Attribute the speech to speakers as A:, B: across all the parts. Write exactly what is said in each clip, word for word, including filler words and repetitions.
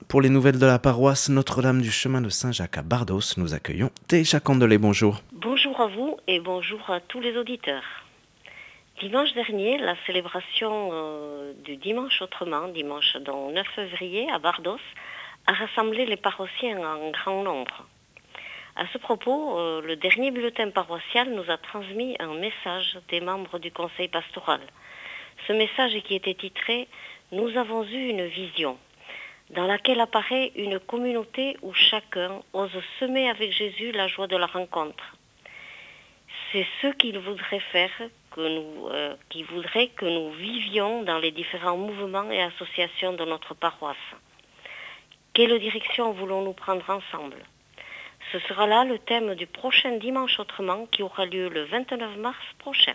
A: Pour les nouvelles de la paroisse Notre-Dame du Chemin de Saint-Jacques à Bardos, nous accueillons Técha Candelet. Bonjour.
B: Bonjour à vous et bonjour à tous les auditeurs. Dimanche dernier, la célébration euh, du dimanche autrement, dimanche donc neuf février à Bardos, a rassemblé les paroissiens en grand nombre. À ce propos, euh, le dernier bulletin paroissial nous a transmis un message des membres du conseil pastoral. Ce message qui était titré « Nous avons eu une vision », dans laquelle apparaît une communauté où chacun ose semer avec Jésus la joie de la rencontre. C'est ce qu'il voudrait faire, que nous, euh, qu'il voudrait que nous vivions dans les différents mouvements et associations de notre paroisse. Quelle direction voulons-nous prendre ensemble ? Ce sera là le thème du prochain dimanche autrement qui aura lieu le vingt-neuf mars prochain.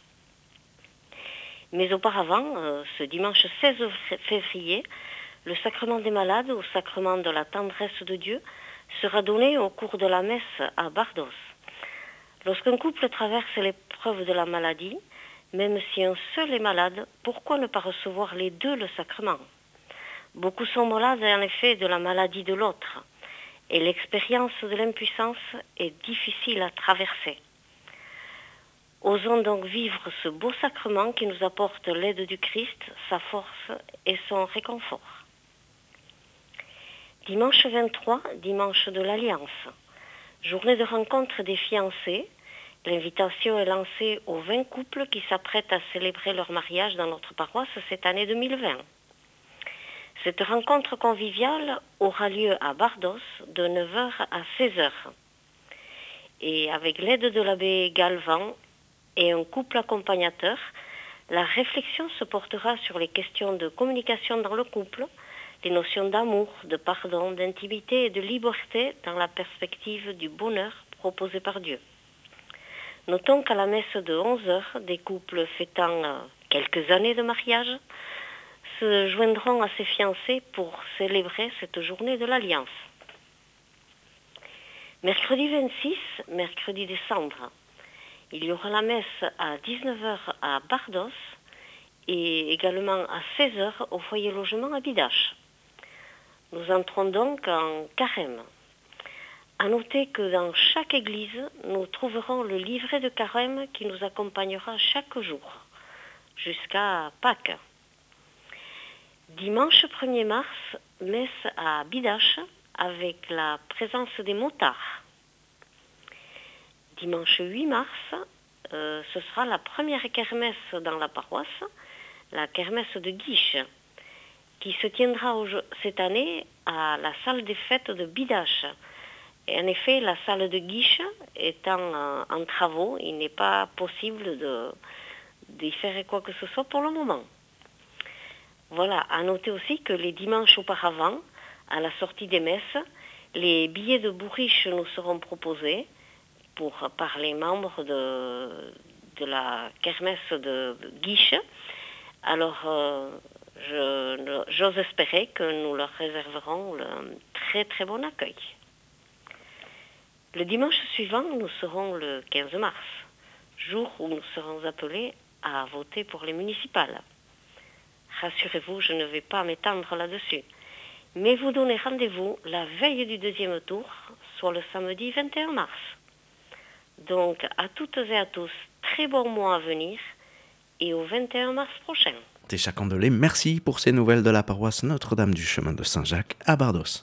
B: Mais auparavant, euh, ce dimanche seize février, le sacrement des malades, ou sacrement de la tendresse de Dieu, sera donné au cours de la messe à Bardos. Lorsqu'un couple traverse l'épreuve de la maladie, même si un seul est malade, pourquoi ne pas recevoir les deux le sacrement ? Beaucoup sont malades en effet de la maladie de l'autre, et l'expérience de l'impuissance est difficile à traverser. Osons donc vivre ce beau sacrement qui nous apporte l'aide du Christ, sa force et son réconfort. Dimanche vingt-trois, dimanche de l'Alliance. Journée de rencontre des fiancés. L'invitation est lancée aux vingt couples qui s'apprêtent à célébrer leur mariage dans notre paroisse cette année deux mille vingt. Cette rencontre conviviale aura lieu à Bardos de neuf heures à seize heures. Et avec l'aide de l'abbé Galvan et un couple accompagnateur, la réflexion se portera sur les questions de communication dans le couple, les notions d'amour, de pardon, d'intimité et de liberté dans la perspective du bonheur proposé par Dieu. Notons qu'à la messe de onze heures, des couples fêtant euh, quelques années de mariage se joindront à ces fiancés pour célébrer cette journée de l'Alliance. Mercredi vingt-six, mercredi décembre, il y aura la messe à dix-neuf heures à Bardos et également à seize heures au foyer logement à Bidache. Nous entrons donc en carême. À noter que dans chaque église, nous trouverons le livret de carême qui nous accompagnera chaque jour, jusqu'à Pâques. Dimanche premier mars, messe à Bidache avec la présence des motards. Dimanche huit mars, euh, ce sera la première kermesse dans la paroisse, la kermesse de Guiche, qui se tiendra cette année à la salle des fêtes de Bidache. Et en effet, la salle de Guiche étant euh, en travaux, il n'est pas possible de, d'y faire quoi que ce soit pour le moment. Voilà, à noter aussi que les dimanches auparavant, à la sortie des messes, les billets de bourriche nous seront proposés pour, par les membres de, de la kermesse de Guiche. Alors, euh, je, j'ose espérer que nous leur réserverons un très très bon accueil. Le dimanche suivant, nous serons le quinze mars, jour où nous serons appelés à voter pour les municipales. Rassurez-vous, je ne vais pas m'étendre là-dessus. Mais vous donnez rendez-vous la veille du deuxième tour, soit le samedi vingt et un mars. Donc, à toutes et à tous, très bon mois à venir et au vingt et un mars prochain.
A: Técha Candelet, merci pour ces nouvelles de la paroisse Notre-Dame du Chemin de Saint-Jacques à Bardos.